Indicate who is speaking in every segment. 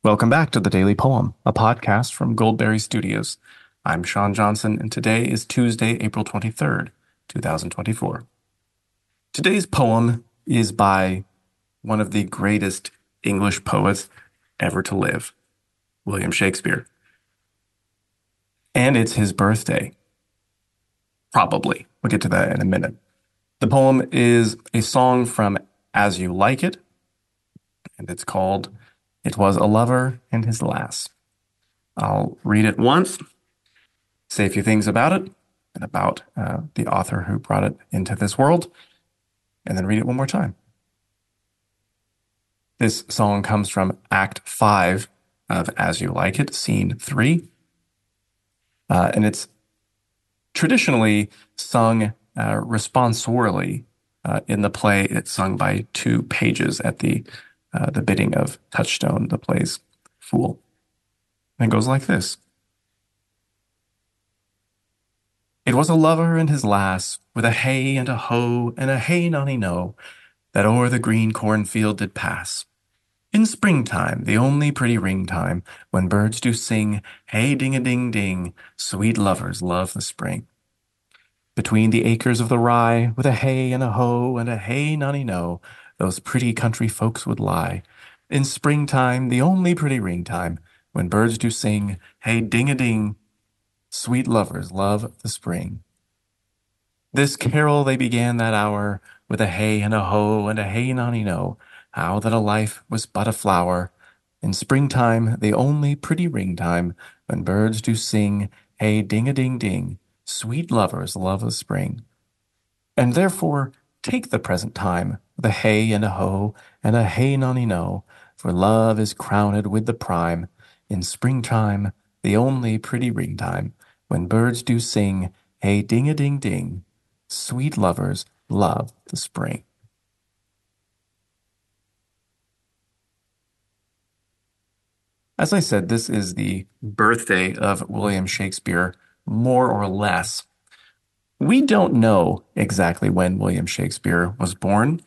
Speaker 1: Welcome back to the Daily Poem, a podcast from Goldberry Studios. I'm Sean Johnson, and today is Tuesday, April 23rd, 2024. Today's poem is by one of the greatest English poets ever to live, William Shakespeare. And it's his birthday. Probably. We'll get to that in a minute. The poem is a song from As You Like It, and it's called It Was a Lover and His Lass. I'll read it once, say a few things about it and about the author who brought it into this world, and then read it one more time. This song comes from Act 5 of As You Like It, Scene 3. And it's traditionally sung responsorily. In the play, it's sung by two pages at the bidding of Touchstone, the play's fool. And it goes like this. It was a lover and his lass, with a hey and a ho and a hey nonny no, that o'er the green cornfield did pass. In springtime, the only pretty ring time, when birds do sing, hey ding a ding ding, sweet lovers love the spring. Between the acres of the rye, with a hey and a ho and a hey nonny no, those pretty country folks would lie. In springtime, the only pretty ring time, when birds do sing, hey ding a ding, sweet lovers love the spring. This carol they began that hour, with a hey and a ho and a hey nonny no, how that a life was but a flower. In springtime, the only pretty ring time, when birds do sing, hey ding a ding ding, sweet lovers love the spring. And therefore take the present time, with a hey and a ho and a hey nonny no, for love is crowned with the prime. In springtime, the only pretty ring time, when birds do sing, hey ding a ding ding, sweet lovers love the spring. As I said, this is the birthday of William Shakespeare, more or less. We don't know exactly when William Shakespeare was born.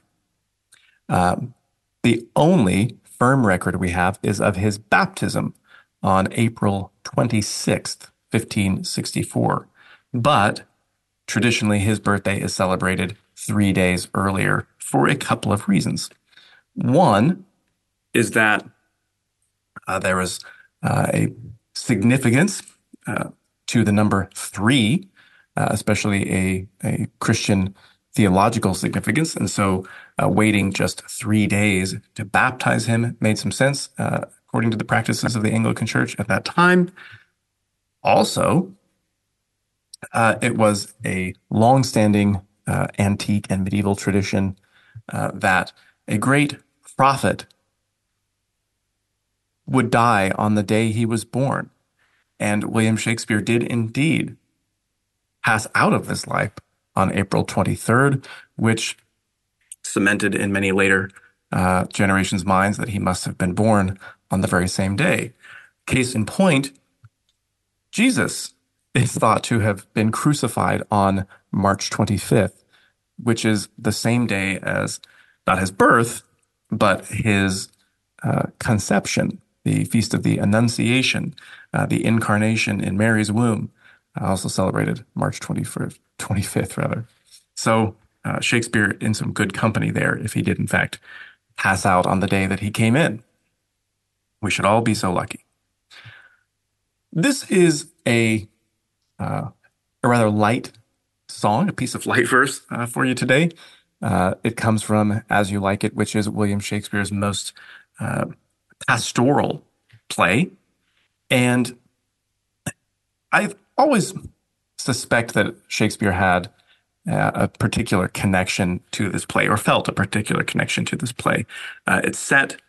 Speaker 1: The only firm record we have is of his baptism on April 26th, 1564. But traditionally, his birthday is celebrated 3 days earlier for a couple of reasons. One is that there was a significance to the number 3, especially a Christian theological significance. And so waiting just 3 days to baptize him made some sense, according to the practices of the Anglican Church at that time. Also, it was a long-standing antique and medieval tradition that a great prophet would die on the day he was born. And William Shakespeare did indeed pass out of this life on April 23rd, which cemented in many later generations' minds that he must have been born on the very same day. Case in point, Jesus is thought to have been crucified on March 25th, which is the same day as not his birth, but his conception, the Feast of the Annunciation, the Incarnation in Mary's womb, also celebrated March 25th, rather. So Shakespeare in some good company there if he did, in fact, pass out on the day that he came in. We should all be so lucky. This is a rather light song, a piece of light verse for you today. It comes from As You Like It, which is William Shakespeare's most pastoral play. And I always suspect that Shakespeare had a particular connection to this play, or felt a particular connection to this play. It's set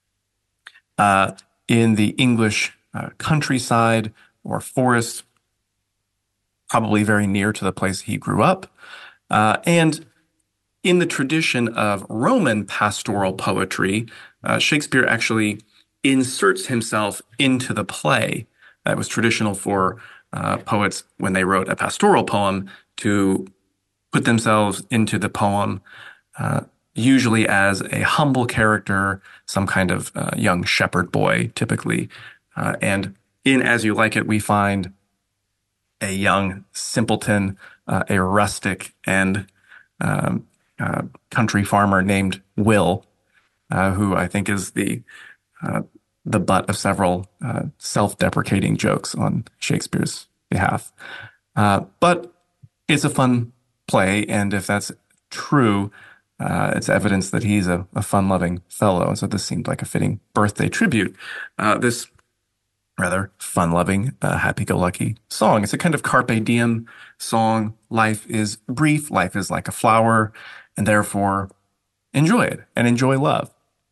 Speaker 1: in the English countryside or forest, probably very near to the place he grew up. And in the tradition of Roman pastoral poetry, Shakespeare actually inserts himself into the play. That was traditional for poets when they wrote a pastoral poem to put themselves into the poem, usually as a humble character some kind of young shepherd boy, typically. And in As You Like It, we find a young simpleton, a rustic and um, country farmer named Will, who I think is uh, the butt of several self-deprecating jokes on Shakespeare's behalf. But it's a fun play, and if that's true, it's evidence that he's a fun-loving fellow. And so this seemed like a fitting birthday tribute. This rather fun-loving, happy-go-lucky song. It's a kind of carpe diem song. Life is brief. Life is like a flower, and therefore enjoy it and enjoy love.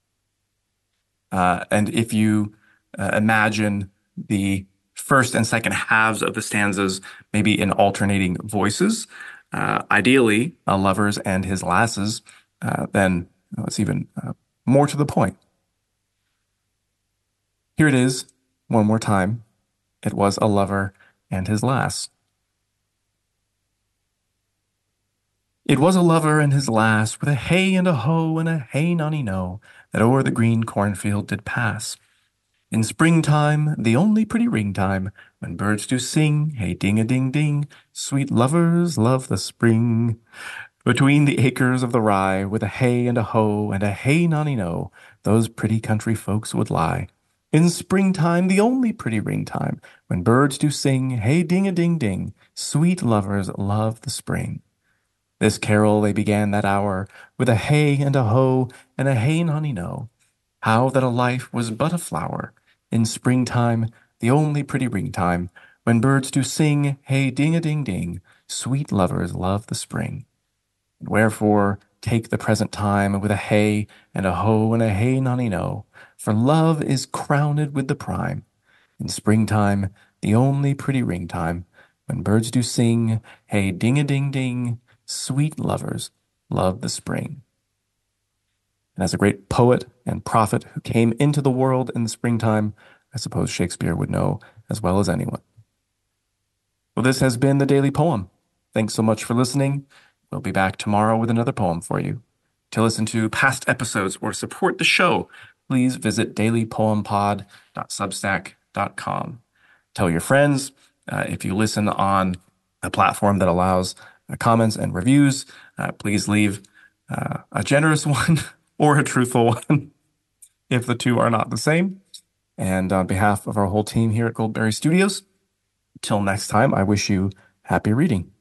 Speaker 1: And if you imagine the first and second halves of the stanzas maybe in alternating voices, ideally a lover's and his lass's, then it's even more to the point. Here it is, one more time. It was a lover and his lass. It was a lover and his lass, with a hey and a ho and a hey nonny no, that o'er the green cornfield did pass. In springtime, the only pretty ring time, when birds do sing, hey ding a ding ding, sweet lovers love the spring. Between the acres of the rye, with a hey and a ho and a hey nonny no, those pretty country folks would lie. In springtime, the only pretty ring time, when birds do sing, hey ding a ding ding, sweet lovers love the spring. This carol they began that hour, with a hey and a ho and a hey nonny no. How that a life was but a flower, in springtime, the only pretty ring time, when birds do sing, hey ding a ding ding, sweet lovers love the spring. And wherefore take the present time with a hey and a ho and a hey nonny no, for love is crowned with the prime. In springtime, the only pretty ring time, when birds do sing, hey ding a ding ding, sweet lovers love the spring. And as a great poet and prophet who came into the world in the springtime, I suppose Shakespeare would know as well as anyone. Well, this has been the Daily Poem. Thanks so much for listening. We'll be back tomorrow with another poem for you. To listen to past episodes or support the show, please visit dailypoempod.substack.com. Tell your friends. If you listen on a platform that allows comments and reviews, please leave a generous one or a truthful one if the two are not the same. And on behalf of our whole team here at Goldberry Studios, till next time, I wish you happy reading.